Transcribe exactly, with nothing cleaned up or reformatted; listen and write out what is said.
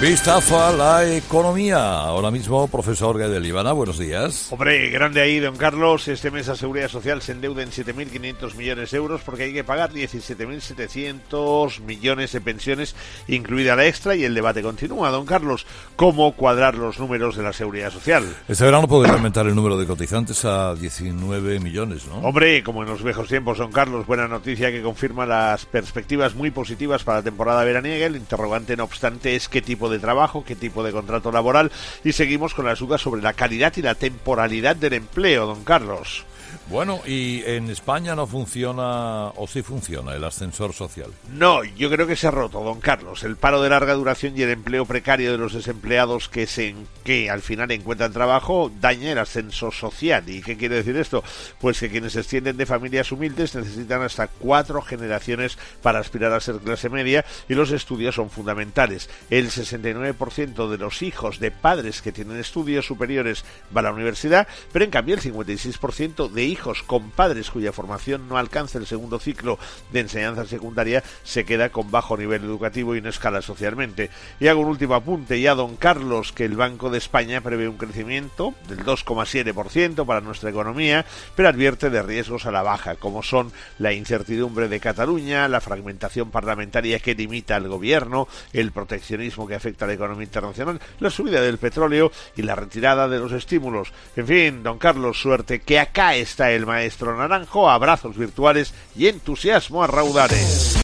Vistazo a la economía. Ahora mismo, profesor Gaedel Ivana, buenos días. Hombre, grande ahí, don Carlos. Este mes la Seguridad Social se endeuda en siete mil quinientos millones de euros porque hay que pagar diecisiete mil setecientos millones de pensiones, incluida la extra, y el debate continúa, don Carlos. ¿Cómo cuadrar los números de la Seguridad Social? Este verano podría aumentar el número de cotizantes a diecinueve millones, ¿no? Hombre, como en los viejos tiempos, don Carlos, buena noticia que confirma las perspectivas muy positivas para la temporada veraniega. El interrogante, no obstante, es qué tipo de de trabajo, qué tipo de contrato laboral, y seguimos con las dudas sobre la calidad y la temporalidad del empleo, don Carlos. Bueno, ¿y en España no funciona, o sí funciona, el ascensor social? No, yo creo que se ha roto, don Carlos. El paro de larga duración y el empleo precario de los desempleados que se que al final encuentran trabajo daña el ascenso social. ¿Y qué quiere decir esto? Pues que quienes descienden de familias humildes necesitan hasta cuatro generaciones para aspirar a ser clase media, y los estudios son fundamentales. El sesenta y nueve por ciento de los hijos de padres que tienen estudios superiores va a la universidad, pero en cambio el cincuenta y seis por ciento de hijos con padres cuya formación no alcanza el segundo ciclo de enseñanza secundaria se queda con bajo nivel educativo y no escala socialmente. Y hago un último apunte ya, don Carlos, que el Banco de España prevé un crecimiento del dos coma siete por ciento para nuestra economía, pero advierte de riesgos a la baja, como son la incertidumbre de Cataluña, la fragmentación parlamentaria que limita al gobierno, el proteccionismo que afecta a la economía internacional, la subida del petróleo y la retirada de los estímulos. En fin, don Carlos, suerte, que acá está el maestro Naranjo, abrazos virtuales y entusiasmo a raudales.